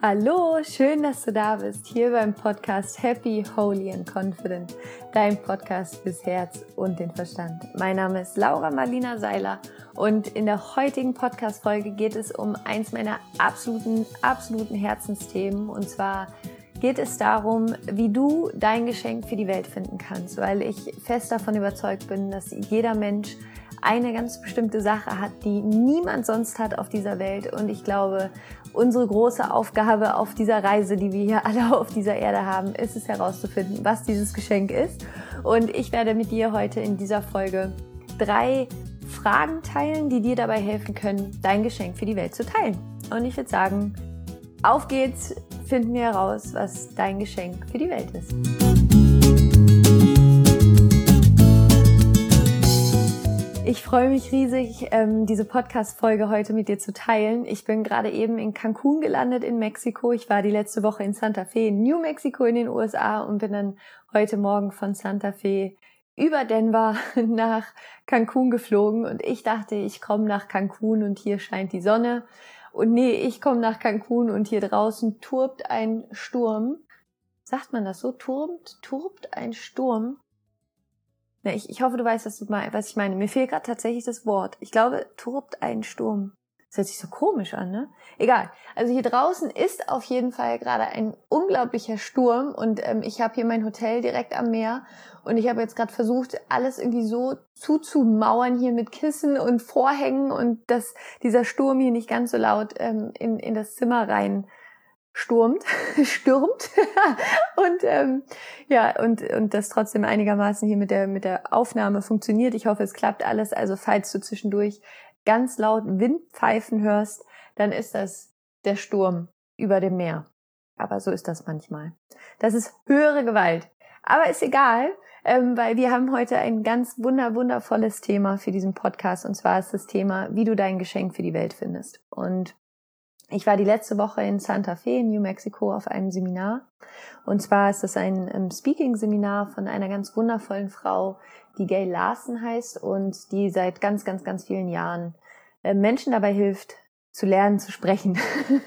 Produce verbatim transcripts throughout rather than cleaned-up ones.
Hallo, schön, dass du da bist, hier beim Podcast Happy, Holy and Confident, dein Podcast fürs Herz und den Verstand. Mein Name ist Laura Marlina Seiler und in der heutigen Podcast-Folge geht es um eins meiner absoluten, absoluten Herzensthemen, und zwar geht es darum, wie du dein Geschenk für die Welt finden kannst, weil ich fest davon überzeugt bin, dass jeder Mensch eine ganz bestimmte Sache hat, die niemand sonst hat auf dieser Welt. Und ich glaube, unsere große Aufgabe auf dieser Reise, die wir hier alle auf dieser Erde haben, ist es herauszufinden, was dieses Geschenk ist. Und ich werde mit dir heute in dieser Folge drei Fragen teilen, die dir dabei helfen können, dein Geschenk für die Welt zu teilen. Und ich würde sagen, auf geht's, finden wir heraus, was dein Geschenk für die Welt ist. Ich freue mich riesig, diese Podcast-Folge heute mit dir zu teilen. Ich bin gerade eben in Cancun gelandet in Mexiko. Ich war die letzte Woche in Santa Fe, in New Mexico in den U S A, und bin dann heute Morgen von Santa Fe über Denver nach Cancun geflogen. Und ich dachte, ich komme nach Cancun und hier scheint die Sonne. Und nee, ich komme nach Cancun und hier draußen turbt ein Sturm. Sagt man das so? Turbt? Turbt ein Sturm? Na, ich, ich hoffe, du weißt, was, du mein, was ich meine. Mir fehlt gerade tatsächlich das Wort. Ich glaube, turbt ein Sturm. Das hört sich so komisch an, ne? Egal. Also hier draußen ist auf jeden Fall gerade ein unglaublicher Sturm, und ähm, ich habe hier mein Hotel direkt am Meer, und ich habe jetzt gerade versucht, alles irgendwie so zuzumauern hier mit Kissen und Vorhängen, und dass dieser Sturm hier nicht ganz so laut ähm, in, in das Zimmer rein stürmt, stürmt und ähm, ja und und das trotzdem einigermaßen hier mit der mit der Aufnahme funktioniert. Ich hoffe, es klappt alles. Also falls du zwischendurch ganz laut Windpfeifen hörst, dann ist das der Sturm über dem Meer. Aber so ist das manchmal. Das ist höhere Gewalt. Aber ist egal, ähm, weil wir haben heute ein ganz wunder wundervolles Thema für diesen Podcast, und zwar ist das Thema, wie du dein Geschenk für die Welt findest. Und ich war die letzte Woche in Santa Fe in New Mexico auf einem Seminar, und zwar ist das ein um, Speaking-Seminar von einer ganz wundervollen Frau, die Gail Larson heißt und die seit ganz, ganz, ganz vielen Jahren äh, Menschen dabei hilft, zu lernen, zu sprechen.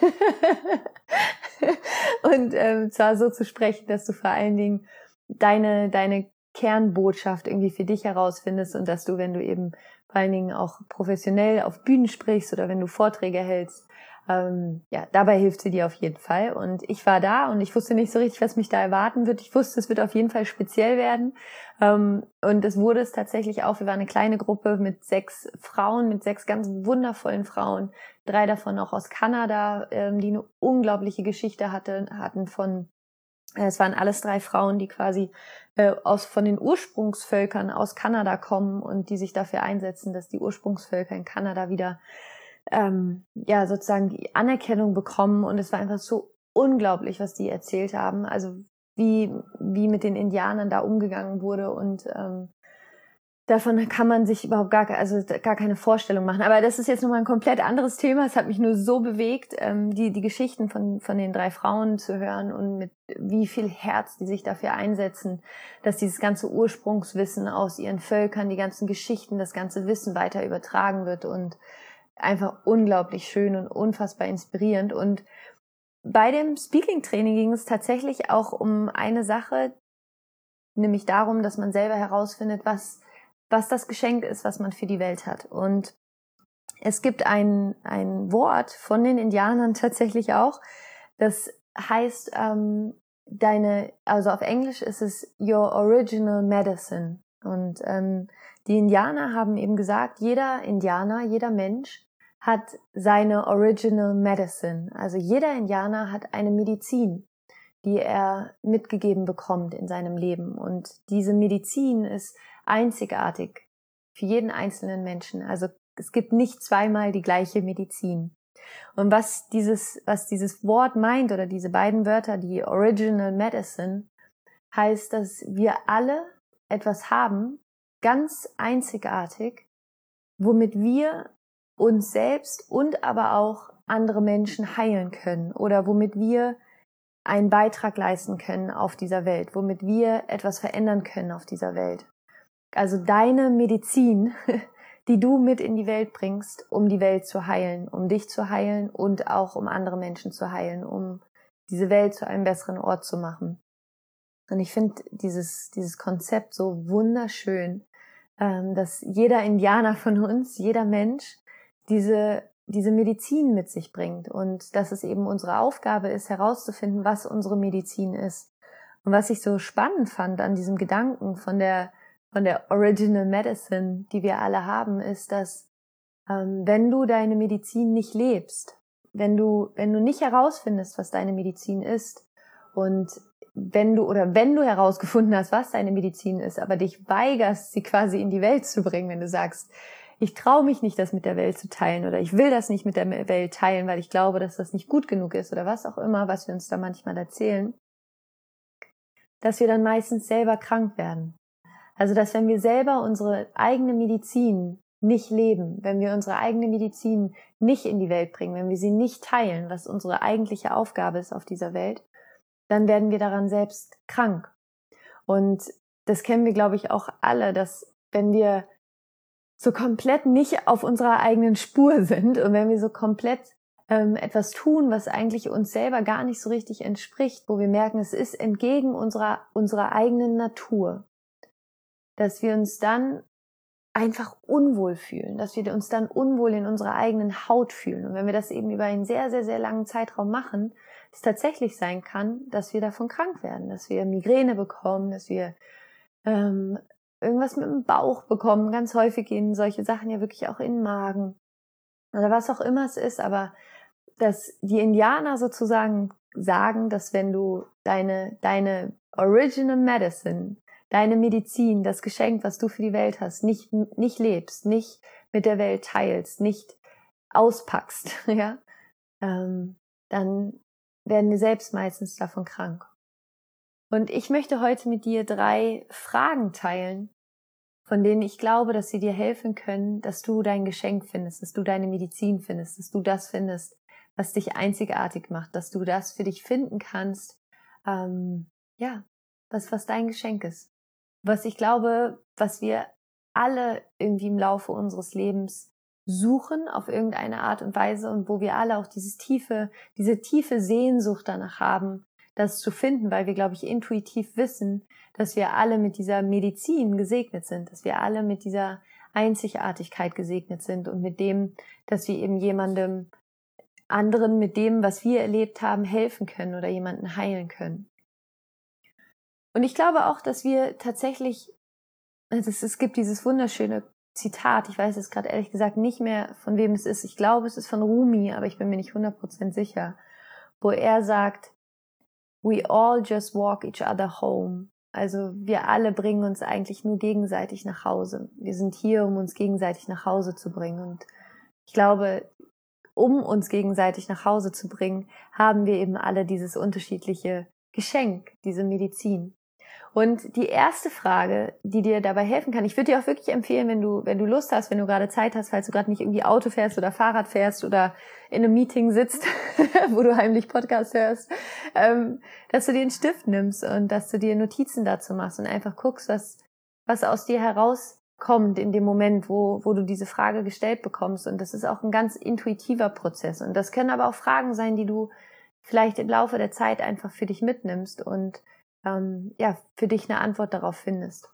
Und ähm, zwar so zu sprechen, dass du vor allen Dingen deine, deine Kernbotschaft irgendwie für dich herausfindest, und dass du, wenn du eben vor allen Dingen auch professionell auf Bühnen sprichst oder wenn du Vorträge hältst, Ähm, ja, dabei hilft sie dir auf jeden Fall. Und ich war da und ich wusste nicht so richtig, was mich da erwarten wird. Ich wusste, es wird auf jeden Fall speziell werden. Ähm, und es wurde es tatsächlich auch. Wir waren eine kleine Gruppe mit sechs Frauen, mit sechs ganz wundervollen Frauen. Drei davon auch aus Kanada, ähm, die eine unglaubliche Geschichte hatte, hatten von, äh, es waren alles drei Frauen, die quasi äh, aus von den Ursprungsvölkern aus Kanada kommen und die sich dafür einsetzen, dass die Ursprungsvölker in Kanada wieder Ähm, ja, sozusagen die Anerkennung bekommen. Und es war einfach so unglaublich, was die erzählt haben. Also wie wie mit den Indianern da umgegangen wurde, und ähm, davon kann man sich überhaupt gar also gar keine Vorstellung machen. Aber das ist jetzt nochmal ein komplett anderes Thema. Es hat mich nur so bewegt, ähm, die die Geschichten von von den drei Frauen zu hören, und mit wie viel Herz die sich dafür einsetzen, dass dieses ganze Ursprungswissen aus ihren Völkern, die ganzen Geschichten, das ganze Wissen weiter übertragen wird, und einfach unglaublich schön und unfassbar inspirierend. Und bei dem Speaking-Training ging es tatsächlich auch um eine Sache, nämlich darum, dass man selber herausfindet, was was das Geschenk ist, was man für die Welt hat. Und es gibt ein ein Wort von den Indianern tatsächlich auch, das heißt ähm, deine, also auf Englisch ist es your original medicine. Und ähm, die Indianer haben eben gesagt, jeder Indianer, jeder Mensch hat seine original medicine. Also jeder Indianer hat eine Medizin, die er mitgegeben bekommt in seinem Leben. Und diese Medizin ist einzigartig für jeden einzelnen Menschen. Also es gibt nicht zweimal die gleiche Medizin. Und was dieses, was dieses Wort meint, oder diese beiden Wörter, die original medicine, heißt, dass wir alle etwas haben, ganz einzigartig, womit wir uns selbst und aber auch andere Menschen heilen können, oder womit wir einen Beitrag leisten können auf dieser Welt, womit wir etwas verändern können auf dieser Welt. Also deine Medizin, die du mit in die Welt bringst, um die Welt zu heilen, um dich zu heilen und auch um andere Menschen zu heilen, um diese Welt zu einem besseren Ort zu machen. Und ich finde dieses, dieses Konzept so wunderschön, ähm, dass jeder Indianer von uns, jeder Mensch, diese, diese Medizin mit sich bringt und dass es eben unsere Aufgabe ist, herauszufinden, was unsere Medizin ist. Und was ich so spannend fand an diesem Gedanken von der, von der Original Medicine, die wir alle haben, ist, dass ähm, wenn du deine Medizin nicht lebst, wenn du, wenn du nicht herausfindest, was deine Medizin ist und wenn du oder wenn du herausgefunden hast, was deine Medizin ist, aber dich weigerst, sie quasi in die Welt zu bringen, wenn du sagst, ich traue mich nicht, das mit der Welt zu teilen oder ich will das nicht mit der Welt teilen, weil ich glaube, dass das nicht gut genug ist oder was auch immer, was wir uns da manchmal erzählen, dass wir dann meistens selber krank werden. Also, dass wenn wir selber unsere eigene Medizin nicht leben, wenn wir unsere eigene Medizin nicht in die Welt bringen, wenn wir sie nicht teilen, was unsere eigentliche Aufgabe ist auf dieser Welt, dann werden wir daran selbst krank. Und das kennen wir, glaube ich, auch alle, dass wenn wir so komplett nicht auf unserer eigenen Spur sind und wenn wir so komplett ähm, etwas tun, was eigentlich uns selber gar nicht so richtig entspricht, wo wir merken, es ist entgegen unserer, unserer eigenen Natur, dass wir uns dann einfach unwohl fühlen, dass wir uns dann unwohl in unserer eigenen Haut fühlen. Und wenn wir das eben über einen sehr, sehr, sehr langen Zeitraum machen, es tatsächlich sein kann, dass wir davon krank werden, dass wir Migräne bekommen, dass wir ähm, irgendwas mit dem Bauch bekommen. Ganz häufig gehen solche Sachen ja wirklich auch in den Magen oder was auch immer es ist. Aber dass die Indianer sozusagen sagen, dass wenn du deine, deine Original Medicine, deine Medizin, das Geschenk, was du für die Welt hast, nicht, nicht lebst, nicht mit der Welt teilst, nicht auspackst, ja, ähm, dann werden wir selbst meistens davon krank. Und ich möchte heute mit dir drei Fragen teilen, von denen ich glaube, dass sie dir helfen können, dass du dein Geschenk findest, dass du deine Medizin findest, dass du das findest, was dich einzigartig macht, dass du das für dich finden kannst, ähm, ja, was, was dein Geschenk ist. Was ich glaube, was wir alle irgendwie im Laufe unseres Lebens suchen auf irgendeine Art und Weise und wo wir alle auch dieses tiefe, diese tiefe Sehnsucht danach haben, das zu finden, weil wir, glaube ich, intuitiv wissen, dass wir alle mit dieser Medizin gesegnet sind, dass wir alle mit dieser Einzigartigkeit gesegnet sind und mit dem, dass wir eben jemandem anderen mit dem, was wir erlebt haben, helfen können oder jemanden heilen können. Und ich glaube auch, dass wir tatsächlich, also es, es gibt dieses wunderschöne Zitat, ich weiß jetzt gerade ehrlich gesagt nicht mehr, von wem es ist. Ich glaube, es ist von Rumi, aber ich bin mir nicht hundert Prozent sicher, wo er sagt, we all just walk each other home. Also wir alle bringen uns eigentlich nur gegenseitig nach Hause. Wir sind hier, um uns gegenseitig nach Hause zu bringen. Und ich glaube, um uns gegenseitig nach Hause zu bringen, haben wir eben alle dieses unterschiedliche Geschenk, diese Medizin. Und die erste Frage, die dir dabei helfen kann, ich würde dir auch wirklich empfehlen, wenn du, wenn du Lust hast, wenn du gerade Zeit hast, falls du gerade nicht irgendwie Auto fährst oder Fahrrad fährst oder in einem Meeting sitzt, wo du heimlich Podcast hörst, ähm, dass du dir einen Stift nimmst und dass du dir Notizen dazu machst und einfach guckst, was, was aus dir herauskommt in dem Moment, wo, wo du diese Frage gestellt bekommst. Und das ist auch ein ganz intuitiver Prozess. Und das können aber auch Fragen sein, die du vielleicht im Laufe der Zeit einfach für dich mitnimmst und Ähm, ja, für dich eine Antwort darauf findest.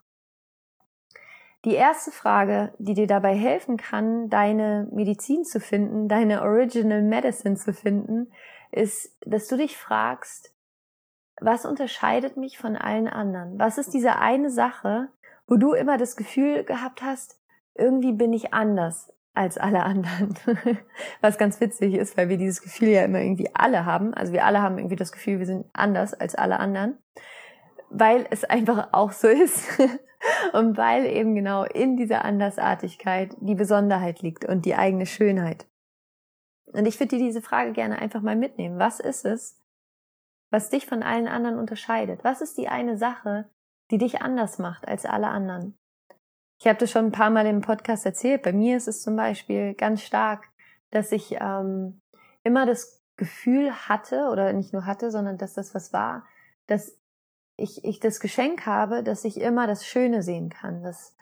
Die erste Frage, die dir dabei helfen kann, deine Medizin zu finden, deine Original Medicine zu finden, ist, dass du dich fragst, was unterscheidet mich von allen anderen? Was ist diese eine Sache, wo du immer das Gefühl gehabt hast, irgendwie bin ich anders als alle anderen? Was ganz witzig ist, weil wir dieses Gefühl ja immer irgendwie alle haben. Also wir alle haben irgendwie das Gefühl, wir sind anders als alle anderen, weil es einfach auch so ist und weil eben genau in dieser Andersartigkeit die Besonderheit liegt und die eigene Schönheit. Und ich würde dir diese Frage gerne einfach mal mitnehmen. Was ist es, was dich von allen anderen unterscheidet? Was ist die eine Sache, die dich anders macht als alle anderen? Ich habe das schon ein paar Mal im Podcast erzählt. Bei mir ist es zum Beispiel ganz stark, dass ich ähm, immer das Gefühl hatte, oder nicht nur hatte, sondern dass das was war, dass ich, ich das Geschenk habe, dass ich immer das Schöne sehen kann, dass,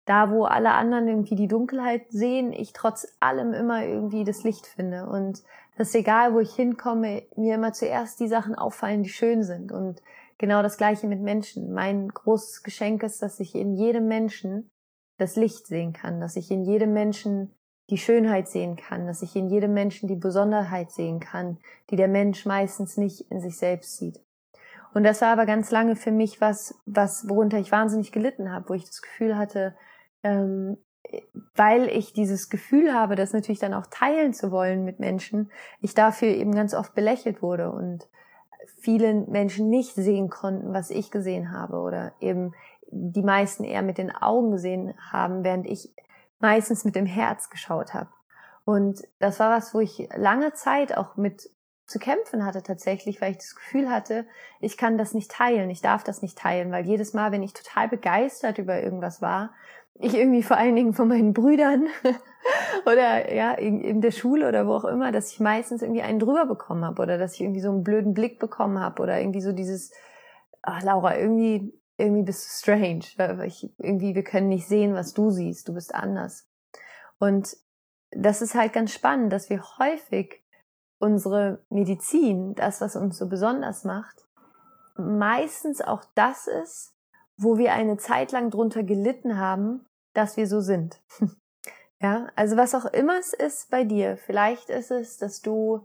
da, wo alle anderen irgendwie die Dunkelheit sehen, ich trotz allem immer irgendwie das Licht finde. Und das ist egal, wo ich hinkomme, mir immer zuerst die Sachen auffallen, die schön sind. Und genau das Gleiche mit Menschen. Mein großes Geschenk ist, dass ich in jedem Menschen das Licht sehen kann, dass ich in jedem Menschen die Schönheit sehen kann, dass ich in jedem Menschen die Besonderheit sehen kann, die der Mensch meistens nicht in sich selbst sieht. Und das war aber ganz lange für mich was, was worunter ich wahnsinnig gelitten habe, wo ich das Gefühl hatte, ähm, weil ich dieses Gefühl habe, das natürlich dann auch teilen zu wollen mit Menschen, ich dafür eben ganz oft belächelt wurde und viele Menschen nicht sehen konnten, was ich gesehen habe, oder eben die meisten eher mit den Augen gesehen haben, während ich meistens mit dem Herz geschaut habe. Und das war was, wo ich lange Zeit auch mit zu kämpfen hatte tatsächlich, weil ich das Gefühl hatte, ich kann das nicht teilen, ich darf das nicht teilen, weil jedes Mal, wenn ich total begeistert über irgendwas war, ich irgendwie vor allen Dingen von meinen Brüdern oder ja in, in der Schule oder wo auch immer, dass ich meistens irgendwie einen drüber bekommen habe oder dass ich irgendwie so einen blöden Blick bekommen habe oder irgendwie so dieses, ach Laura, irgendwie irgendwie bist du strange, weil ich, irgendwie wir können nicht sehen, was du siehst, du bist anders. Und das ist halt ganz spannend, dass wir häufig unsere Medizin, das, was uns so besonders macht, meistens auch das ist, wo wir eine Zeit lang drunter gelitten haben, dass wir so sind. Ja, also was auch immer es ist bei dir, vielleicht ist es, dass du,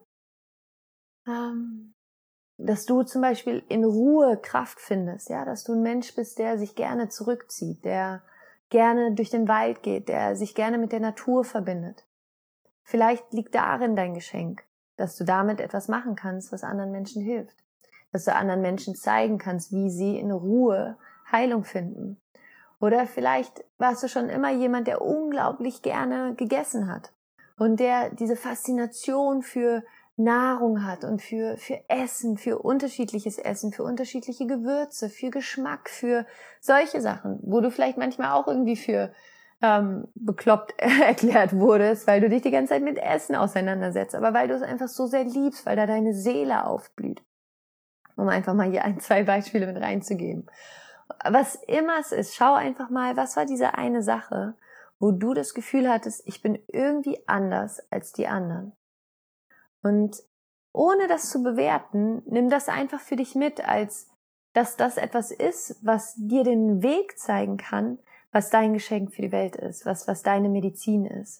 ähm, dass du zum Beispiel in Ruhe Kraft findest, ja, dass du ein Mensch bist, der sich gerne zurückzieht, der gerne durch den Wald geht, der sich gerne mit der Natur verbindet. Vielleicht liegt darin dein Geschenk, dass du damit etwas machen kannst, was anderen Menschen hilft. Dass du anderen Menschen zeigen kannst, wie sie in Ruhe Heilung finden. Oder vielleicht warst du schon immer jemand, der unglaublich gerne gegessen hat und der diese Faszination für Nahrung hat und für, für Essen, für unterschiedliches Essen, für unterschiedliche Gewürze, für Geschmack, für solche Sachen, wo du vielleicht manchmal auch irgendwie für ähm, bekloppt erklärt wurdest, weil du dich die ganze Zeit mit Essen auseinandersetzt, aber weil du es einfach so sehr liebst, weil da deine Seele aufblüht. Um einfach mal hier ein, zwei Beispiele mit reinzugeben. Was immer es ist, schau einfach mal, was war diese eine Sache, wo du das Gefühl hattest, ich bin irgendwie anders als die anderen. Und ohne das zu bewerten, nimm das einfach für dich mit, als dass das etwas ist, was dir den Weg zeigen kann, was dein Geschenk für die Welt ist, was, was deine Medizin ist.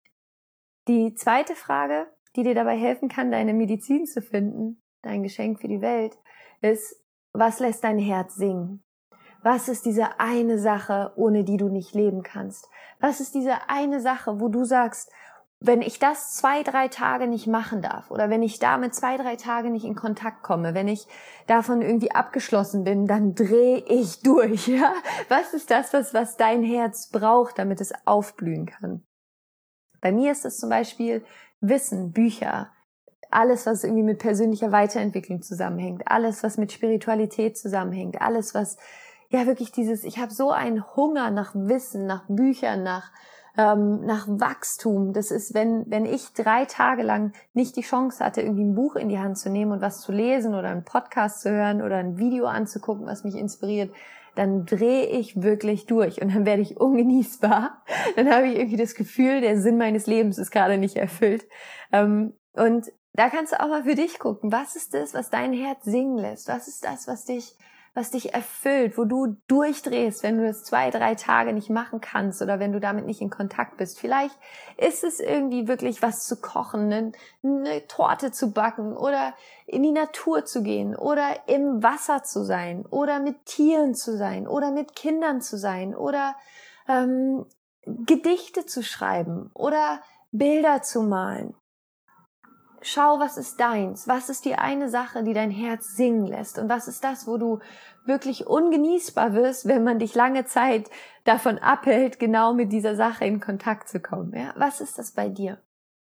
Die zweite Frage, die dir dabei helfen kann, deine Medizin zu finden, dein Geschenk für die Welt, ist, was lässt dein Herz singen? Was ist diese eine Sache, ohne die du nicht leben kannst? Was ist diese eine Sache, wo du sagst, wenn ich das zwei, drei Tage nicht machen darf oder wenn ich damit zwei, drei Tage nicht in Kontakt komme, wenn ich davon irgendwie abgeschlossen bin, dann drehe ich durch, ja? Was ist das, was, was dein Herz braucht, damit es aufblühen kann? Bei mir ist es zum Beispiel Wissen, Bücher, alles, was irgendwie mit persönlicher Weiterentwicklung zusammenhängt, alles, was mit Spiritualität zusammenhängt, alles, was ja wirklich dieses, ich habe so einen Hunger nach Wissen, nach Büchern, nach ähm, nach Wachstum. Das ist, wenn wenn ich drei Tage lang nicht die Chance hatte, irgendwie ein Buch in die Hand zu nehmen und was zu lesen oder einen Podcast zu hören oder ein Video anzugucken, was mich inspiriert, dann drehe ich wirklich durch und dann werde ich ungenießbar. Dann habe ich irgendwie das Gefühl, der Sinn meines Lebens ist gerade nicht erfüllt. Ähm, und da kannst du auch mal für dich gucken, was ist das, was dein Herz singen lässt? Was ist das, was dich was dich erfüllt, wo du durchdrehst, wenn du das zwei, drei Tage nicht machen kannst oder wenn du damit nicht in Kontakt bist. Vielleicht ist es irgendwie wirklich was zu kochen, eine, eine Torte zu backen oder in die Natur zu gehen oder im Wasser zu sein oder mit Tieren zu sein oder mit Kindern zu sein oder ähm, Gedichte zu schreiben oder Bilder zu malen. Schau, was ist deins? Was ist die eine Sache, die dein Herz singen lässt? Und was ist das, wo du wirklich ungenießbar wirst, wenn man dich lange Zeit davon abhält, genau mit dieser Sache in Kontakt zu kommen? Ja? Was ist das bei dir?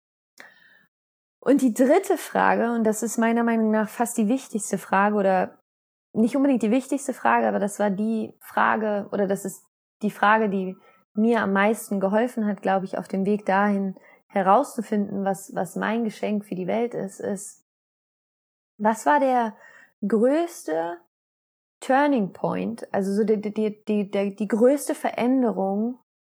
Und die dritte Frage, und das ist meiner Meinung nach fast die wichtigste Frage oder nicht unbedingt die wichtigste Frage, aber das war die Frage oder das ist die Frage, die mir am meisten geholfen hat, glaube ich, auf dem Weg dahin, herauszufinden, was, was mein Geschenk für die Welt ist, ist, was war der größte Turning Point, also so die, die, die, die, die größte Veränderung,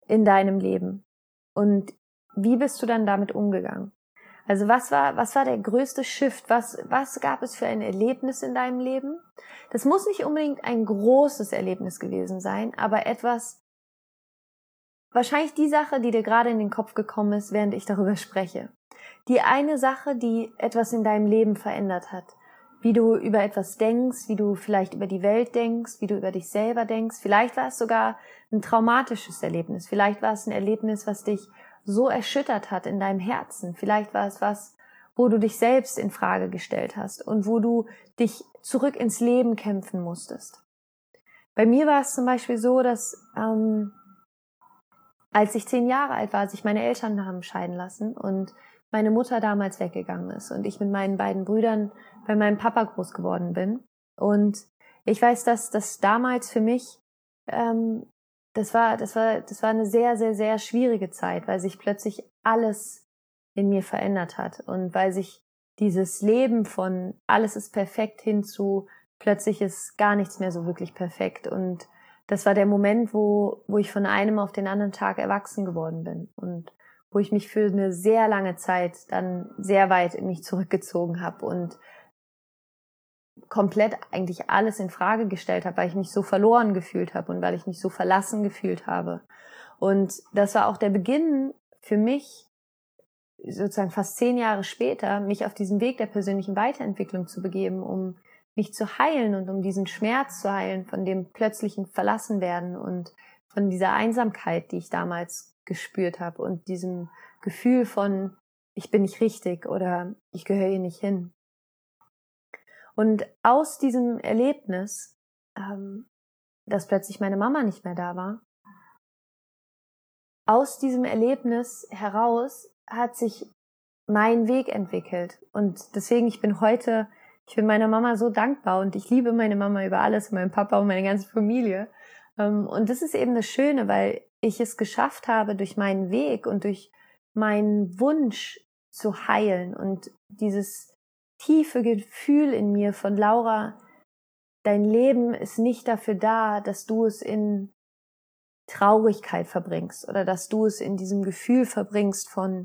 in deinem Leben? Und wie bist du dann damit umgegangen? Also was war, was war der größte Shift? Was, was gab es für ein Erlebnis in deinem Leben? Das muss nicht unbedingt ein großes Erlebnis gewesen sein, aber etwas, wahrscheinlich die Sache, die dir gerade in den Kopf gekommen ist, während ich darüber spreche. Die eine Sache, die etwas in deinem Leben verändert hat. Wie du über etwas denkst, wie du vielleicht über die Welt denkst, wie du über dich selber denkst. Vielleicht war es sogar ein traumatisches Erlebnis. Vielleicht war es ein Erlebnis, was dich so erschüttert hat in deinem Herzen. Vielleicht war es was, wo du dich selbst in Frage gestellt hast und wo du dich zurück ins Leben kämpfen musstest. Bei mir war es zum Beispiel so, dass ähm, als ich zehn Jahre alt war, sich meine Eltern haben scheiden lassen und meine Mutter damals weggegangen ist und ich mit meinen beiden Brüdern bei meinem Papa groß geworden bin. Und ich weiß, dass das damals für mich, ähm, das war, das war, das war eine sehr, sehr, sehr schwierige Zeit, weil sich plötzlich alles in mir verändert hat und weil sich dieses Leben von alles ist perfekt hin zu plötzlich ist gar nichts mehr so wirklich perfekt. Und das war der Moment, wo, wo ich von einem auf den anderen Tag erwachsen geworden bin und wo ich mich für eine sehr lange Zeit dann sehr weit in mich zurückgezogen habe und komplett eigentlich alles in Frage gestellt habe, weil ich mich so verloren gefühlt habe und weil ich mich so verlassen gefühlt habe. Und das war auch der Beginn für mich, sozusagen fast zehn Jahre später, mich auf diesen Weg der persönlichen Weiterentwicklung zu begeben, um mich zu heilen und um diesen Schmerz zu heilen von dem plötzlichen Verlassenwerden und von dieser Einsamkeit, die ich damals gespürt habe und diesem Gefühl von, ich bin nicht richtig oder ich gehöre hier nicht hin. Und aus diesem Erlebnis, ähm, dass plötzlich meine Mama nicht mehr da war, aus diesem Erlebnis heraus hat sich mein Weg entwickelt. Und deswegen, ich bin heute, ich bin meiner Mama so dankbar und ich liebe meine Mama über alles, meinen Papa und meine ganze Familie. Und das ist eben das Schöne, weil ich es geschafft habe, durch meinen Weg und durch meinen Wunsch zu heilen und dieses tiefe Gefühl in mir von Laura, dein Leben ist nicht dafür da, dass du es in Traurigkeit verbringst oder dass du es in diesem Gefühl verbringst von,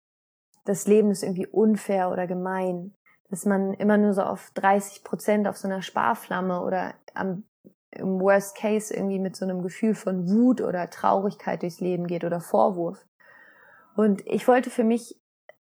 das Leben ist irgendwie unfair oder gemein, dass man immer nur so auf dreißig Prozent auf so einer Sparflamme oder am, im Worst Case irgendwie mit so einem Gefühl von Wut oder Traurigkeit durchs Leben geht oder Vorwurf. Und ich wollte für mich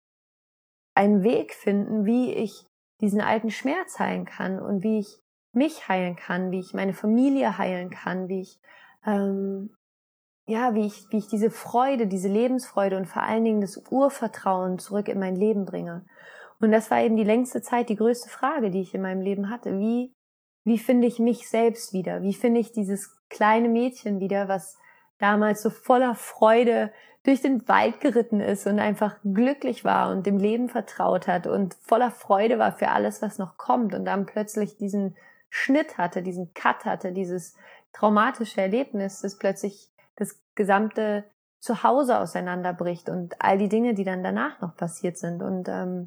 einen Weg finden, wie ich diesen alten Schmerz heilen kann und wie ich mich heilen kann, wie ich meine Familie heilen kann, wie ich ähm, ja, wie ich, wie ich diese Freude, diese Lebensfreude und vor allen Dingen das Urvertrauen zurück in mein Leben bringe. Und das war eben die längste Zeit die größte Frage, die ich in meinem Leben hatte. Wie, wie finde ich mich selbst wieder? Wie finde ich dieses kleine Mädchen wieder, was damals so voller Freude durch den Wald geritten ist und einfach glücklich war und dem Leben vertraut hat und voller Freude war für alles, was noch kommt und dann plötzlich diesen Schnitt hatte, diesen Cut hatte, dieses traumatische Erlebnis, das plötzlich das gesamte Zuhause auseinanderbricht und all die Dinge, die dann danach noch passiert sind. Und ähm,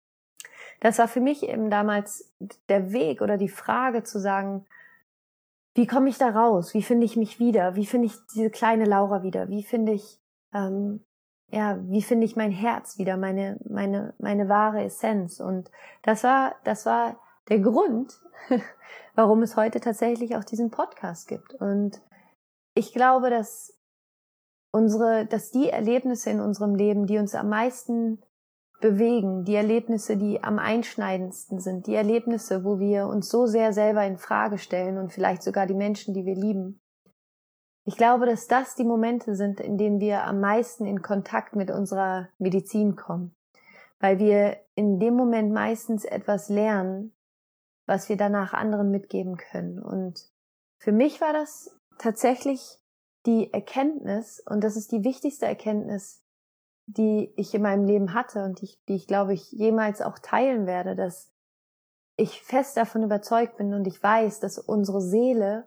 das war für mich eben damals der Weg oder die Frage zu sagen, wie komme ich da raus? Wie finde ich mich wieder? Wie finde ich diese kleine Laura wieder? Wie finde ich, ähm, ja, wie finde ich mein Herz wieder, meine, meine, meine wahre Essenz? Und das war, das war der Grund, warum es heute tatsächlich auch diesen Podcast gibt. Und ich glaube, dass unsere, dass die Erlebnisse in unserem Leben, die uns am meisten bewegen, die Erlebnisse, die am einschneidendsten sind, die Erlebnisse, wo wir uns so sehr selber in Frage stellen und vielleicht sogar die Menschen, die wir lieben. Ich glaube, dass das die Momente sind, in denen wir am meisten in Kontakt mit unserer Medizin kommen, weil wir in dem Moment meistens etwas lernen, was wir danach anderen mitgeben können. Und für mich war das tatsächlich die Erkenntnis, und das ist die wichtigste Erkenntnis, die ich in meinem Leben hatte und die ich, die ich glaube ich jemals auch teilen werde, dass ich fest davon überzeugt bin und ich weiß, dass unsere Seele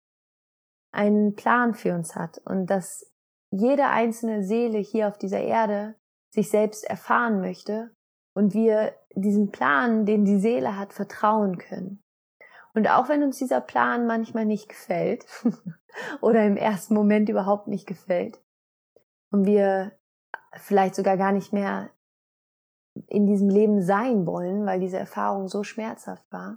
einen Plan für uns hat und dass jede einzelne Seele hier auf dieser Erde sich selbst erfahren möchte und wir diesen Plan, den die Seele hat, vertrauen können. Und auch wenn uns dieser Plan manchmal nicht gefällt oder im ersten Moment überhaupt nicht gefällt, und wir vielleicht sogar gar nicht mehr in diesem Leben sein wollen, weil diese Erfahrung so schmerzhaft war,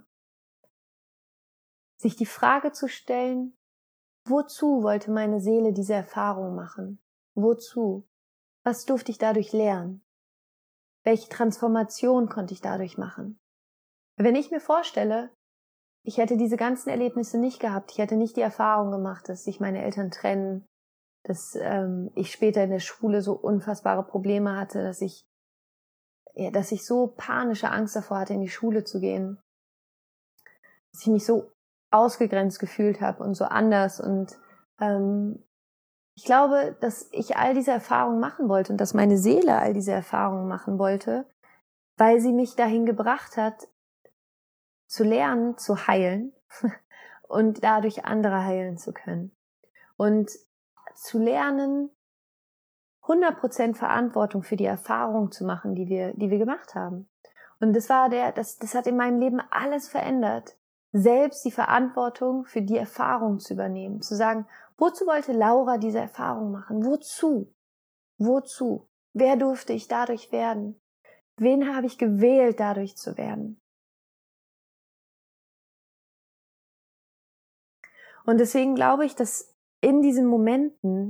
sich die Frage zu stellen, wozu wollte meine Seele diese Erfahrung machen? Wozu? Was durfte ich dadurch lernen? Welche Transformation konnte ich dadurch machen? Wenn ich mir vorstelle, ich hätte diese ganzen Erlebnisse nicht gehabt, ich hätte nicht die Erfahrung gemacht, dass sich meine Eltern trennen, dass ähm, ich später in der Schule so unfassbare Probleme hatte, dass ich, ja, dass ich so panische Angst davor hatte, in die Schule zu gehen, dass ich mich so ausgegrenzt gefühlt habe und so anders. Und ähm, ich glaube, dass ich all diese Erfahrungen machen wollte und dass meine Seele all diese Erfahrungen machen wollte, weil sie mich dahin gebracht hat, zu lernen, zu heilen und dadurch andere heilen zu können. Und zu lernen, hundert Prozent Verantwortung für die Erfahrung zu machen, die wir, die wir gemacht haben. Und das war der, das, das hat in meinem Leben alles verändert. Selbst die Verantwortung für die Erfahrung zu übernehmen. Zu sagen, wozu wollte Laura diese Erfahrung machen? Wozu? Wozu? Wer durfte ich dadurch werden? Wen habe ich gewählt, dadurch zu werden? Und deswegen glaube ich, dass in diesen Momenten,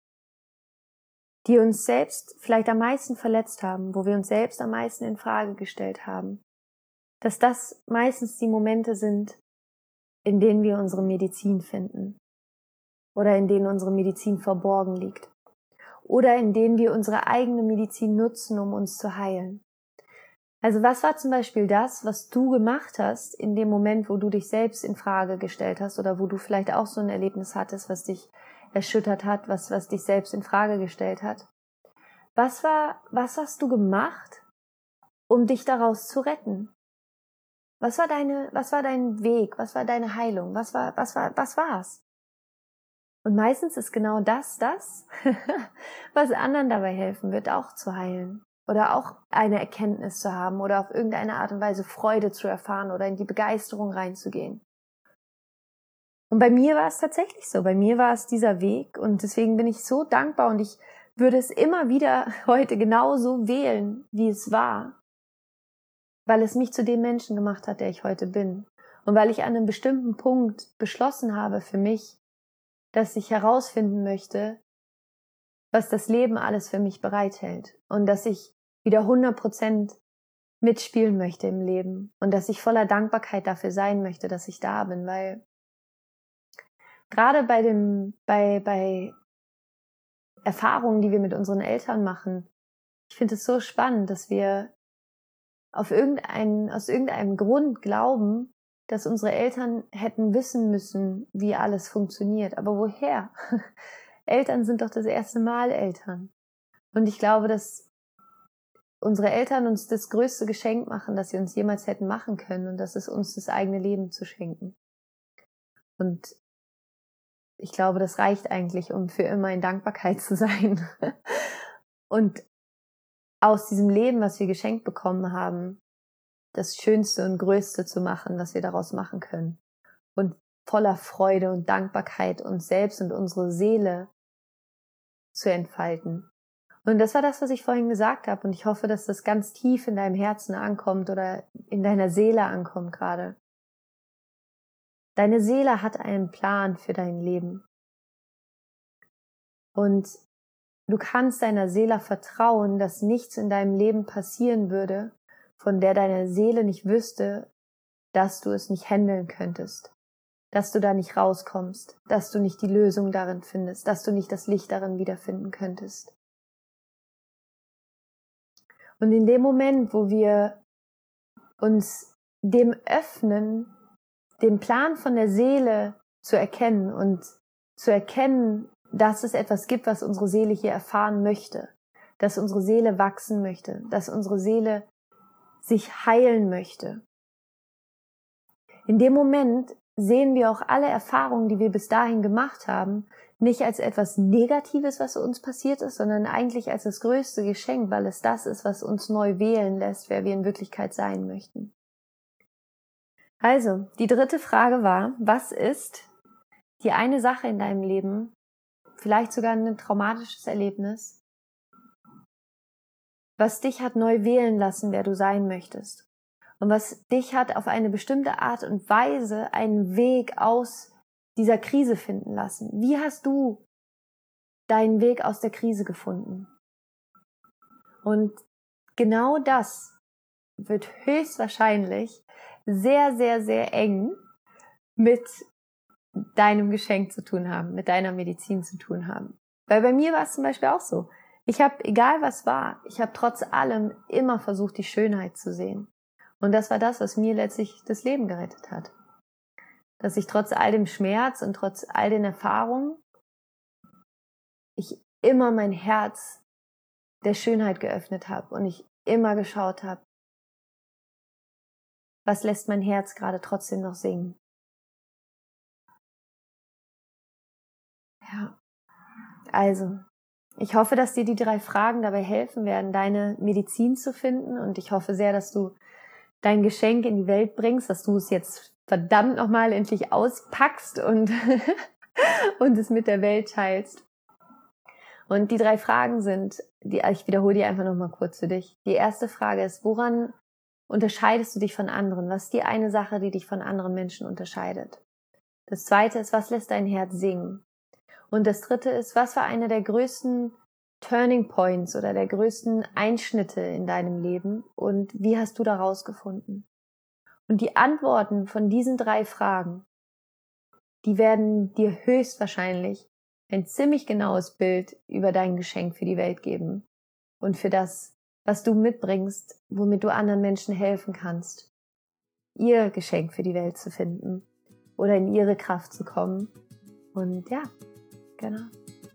die uns selbst vielleicht am meisten verletzt haben, wo wir uns selbst am meisten in Frage gestellt haben, dass das meistens die Momente sind, in denen wir unsere Medizin finden oder in denen unsere Medizin verborgen liegt oder in denen wir unsere eigene Medizin nutzen, um uns zu heilen. Also was war zum Beispiel das, was du gemacht hast in dem Moment, wo du dich selbst in Frage gestellt hast oder wo du vielleicht auch so ein Erlebnis hattest, was dich erschüttert hat, was, was dich selbst in Frage gestellt hat? Was war, was hast du gemacht, um dich daraus zu retten? Was war deine, was war dein Weg? Was war deine Heilung? Was war, was war, was war's? Und meistens ist genau das, das, was anderen dabei helfen wird, auch zu heilen. Oder auch eine Erkenntnis zu haben oder auf irgendeine Art und Weise Freude zu erfahren oder in die Begeisterung reinzugehen. Und bei mir war es tatsächlich so. Bei mir war es dieser Weg und deswegen bin ich so dankbar und ich würde es immer wieder heute genauso wählen, wie es war, weil es mich zu dem Menschen gemacht hat, der ich heute bin. Und weil ich an einem bestimmten Punkt beschlossen habe für mich, dass ich herausfinden möchte, was das Leben alles für mich bereithält und dass ich wieder hundert Prozent mitspielen möchte im Leben und dass ich voller Dankbarkeit dafür sein möchte, dass ich da bin, weil gerade bei dem, bei, bei Erfahrungen, die wir mit unseren Eltern machen, ich finde es so spannend, dass wir auf irgendeinen, aus irgendeinem Grund glauben, dass unsere Eltern hätten wissen müssen, wie alles funktioniert. Aber woher? Eltern sind doch das erste Mal Eltern. Und ich glaube, dass unsere Eltern uns das größte Geschenk machen, das sie uns jemals hätten machen können. Und das ist uns das eigene Leben zu schenken. Und ich glaube, das reicht eigentlich, um für immer in Dankbarkeit zu sein. Und aus diesem Leben, was wir geschenkt bekommen haben, das Schönste und Größte zu machen, was wir daraus machen können. Und voller Freude und Dankbarkeit uns selbst und unsere Seele zu entfalten. Und das war das, was ich vorhin gesagt habe. Und ich hoffe, dass das ganz tief in deinem Herzen ankommt oder in deiner Seele ankommt gerade. Deine Seele hat einen Plan für dein Leben. Und du kannst deiner Seele vertrauen, dass nichts in deinem Leben passieren würde, von der deine Seele nicht wüsste, dass du es nicht handeln könntest, dass du da nicht rauskommst, dass du nicht die Lösung darin findest, dass du nicht das Licht darin wiederfinden könntest. Und in dem Moment, wo wir uns dem öffnen, den Plan von der Seele zu erkennen und zu erkennen, dass es etwas gibt, was unsere Seele hier erfahren möchte, dass unsere Seele wachsen möchte, dass unsere Seele sich heilen möchte. In dem Moment sehen wir auch alle Erfahrungen, die wir bis dahin gemacht haben, nicht als etwas Negatives, was uns passiert ist, sondern eigentlich als das größte Geschenk, weil es das ist, was uns neu wählen lässt, wer wir in Wirklichkeit sein möchten. Also, die dritte Frage war, was ist die eine Sache in deinem Leben, vielleicht sogar ein traumatisches Erlebnis, was dich hat neu wählen lassen, wer du sein möchtest. Und was dich hat auf eine bestimmte Art und Weise einen Weg aus dieser Krise finden lassen. Wie hast du deinen Weg aus der Krise gefunden? Und genau das wird höchstwahrscheinlich sehr, sehr, sehr eng mit deinem Geschenk zu tun haben, mit deiner Medizin zu tun haben. Weil bei mir war es zum Beispiel auch so. Ich habe, egal was war, ich habe trotz allem immer versucht, die Schönheit zu sehen. Und das war das, was mir letztlich das Leben gerettet hat. Dass ich trotz all dem Schmerz und trotz all den Erfahrungen, ich immer mein Herz der Schönheit geöffnet habe und ich immer geschaut habe, was lässt mein Herz gerade trotzdem noch singen. Ja, also, ich hoffe, dass dir die drei Fragen dabei helfen werden, deine Medizin zu finden, und ich hoffe sehr, dass du dein Geschenk in die Welt bringst, dass du es jetzt verdammt nochmal endlich auspackst und, und es mit der Welt teilst. Und die drei Fragen sind, die, ich wiederhole die einfach nochmal kurz für dich. Die erste Frage ist, woran unterscheidest du dich von anderen? Was ist die eine Sache, die dich von anderen Menschen unterscheidet? Das zweite ist, was lässt dein Herz singen? Und das dritte ist, was war einer der größten Turning Points oder der größten Einschnitte in deinem Leben und wie hast du da rausgefunden? Und die Antworten von diesen drei Fragen, die werden dir höchstwahrscheinlich ein ziemlich genaues Bild über dein Geschenk für die Welt geben und für das, was du mitbringst, womit du anderen Menschen helfen kannst, ihr Geschenk für die Welt zu finden oder in ihre Kraft zu kommen. Und ja, genau.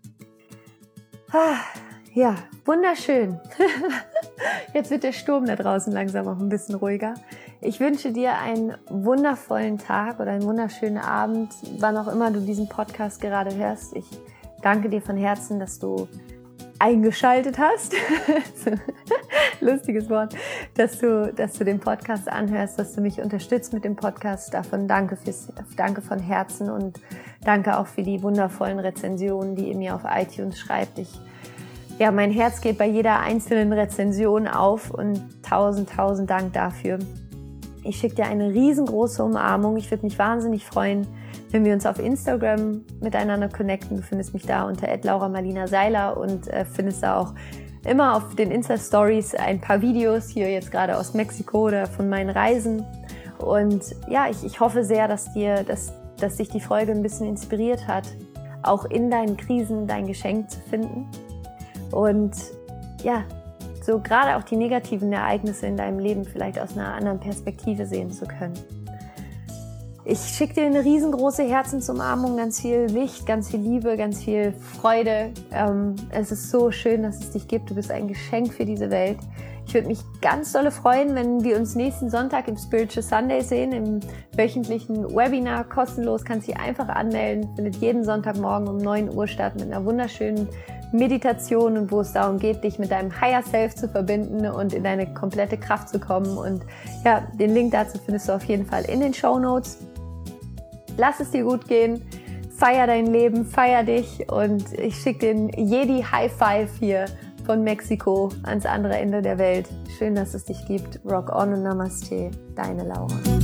Ah, ja, wunderschön. Jetzt wird der Sturm da draußen langsam auch ein bisschen ruhiger. Ich wünsche dir einen wundervollen Tag oder einen wunderschönen Abend, wann auch immer du diesen Podcast gerade hörst. Ich danke dir von Herzen, dass du eingeschaltet hast. Lustiges Wort, dass du, dass du den Podcast anhörst, dass du mich unterstützt mit dem Podcast. Davon danke fürs, danke von Herzen und danke auch für die wundervollen Rezensionen, die ihr mir auf iTunes schreibt. Ich, ja, mein Herz geht bei jeder einzelnen Rezension auf und tausend, tausend Dank dafür. Ich schicke dir eine riesengroße Umarmung. Ich würde mich wahnsinnig freuen, wenn wir uns auf Instagram miteinander connecten. Du findest mich da unter at laura marlina seiler und äh, findest da auch immer auf den Insta-Stories ein paar Videos, hier jetzt gerade aus Mexiko oder von meinen Reisen. Und ja, ich, ich hoffe sehr, dass dir, dass, dass dich die Folge ein bisschen inspiriert hat, auch in deinen Krisen dein Geschenk zu finden. Und ja, so gerade auch die negativen Ereignisse in deinem Leben vielleicht aus einer anderen Perspektive sehen zu können. Ich schicke dir eine riesengroße Herzensumarmung, ganz viel Licht, ganz viel Liebe, ganz viel Freude. Ähm, es ist so schön, dass es dich gibt. Du bist ein Geschenk für diese Welt. Ich würde mich ganz dolle freuen, wenn wir uns nächsten Sonntag im Spiritual Sunday sehen, im wöchentlichen Webinar, kostenlos. Kannst dich einfach anmelden. Findet jeden Sonntagmorgen um neun Uhr statt mit einer wunderschönen Meditation und wo es darum geht, dich mit deinem Higher Self zu verbinden und in deine komplette Kraft zu kommen. Und ja, den Link dazu findest du auf jeden Fall in den Shownotes. Lass es dir gut gehen, feier dein Leben, feier dich und ich schicke den Jedi High Five hier von Mexiko ans andere Ende der Welt. Schön, dass es dich gibt. Rock on und Namaste, deine Laura.